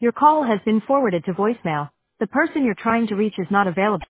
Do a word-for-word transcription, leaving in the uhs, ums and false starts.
Your call has been forwarded to voicemail. The person you're trying to reach is not available.